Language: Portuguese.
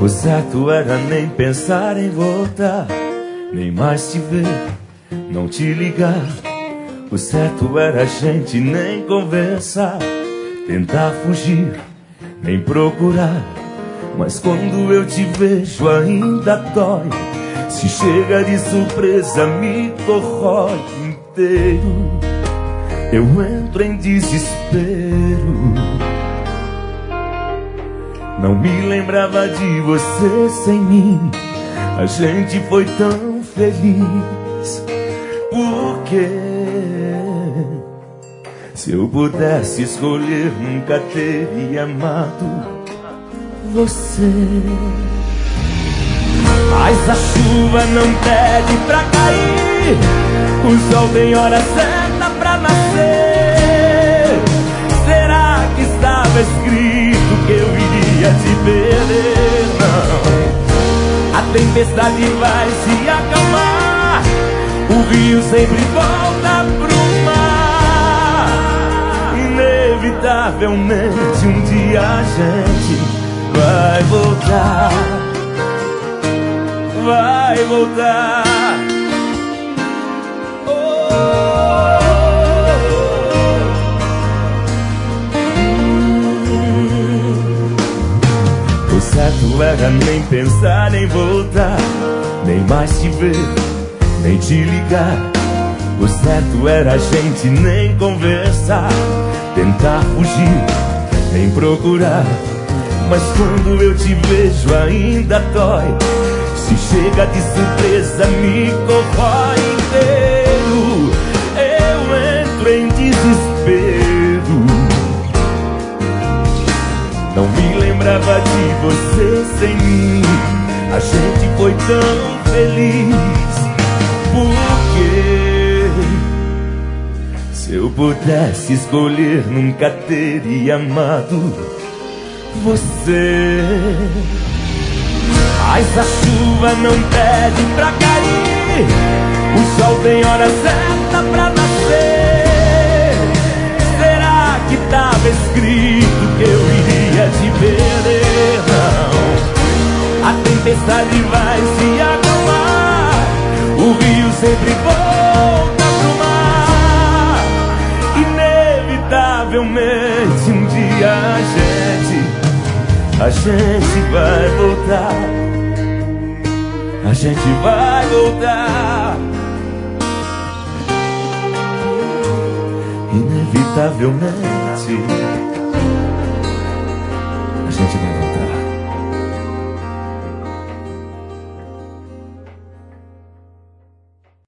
O certo era nem pensar em voltar, nem mais te ver, não te ligar. O certo era a gente nem conversar, tentar fugir, nem procurar. Mas quando eu te vejo ainda dói, se chega de surpresa me corrói inteiro. Eu entro em desespero. Não me lembrava de você sem mim. A gente foi tão feliz. Por quê? Se eu pudesse escolher, nunca teria amado você. Mas a chuva não pede pra cair, o sol tem hora certa pra nascer. Será que estava escrito que eu iria te perder? Não. A tempestade vai se acalmar, o rio sempre volta pro mar. Inevitavelmente um dia a gente vai voltar, vai voltar. O certo era nem pensar em voltar, nem mais te ver, nem te ligar. O certo era a gente nem conversar, tentar fugir, nem procurar. Mas quando eu te vejo ainda dói, se chega de surpresa me corrói inteiro. Eu entro em desespero. Não me lembrava de você sem mim. A gente foi tão feliz. Por quê? Se eu pudesse escolher, nunca teria amado você. Mas a chuva não pede pra cair, o sol tem hora certa pra nascer. Será que tava escrito que eu iria te perder? Não. A tempestade vai se acalmar, o rio sempre volta pro mar. Inevitavelmente um dia a gente vai voltar, a gente vai voltar. Inevitavelmente.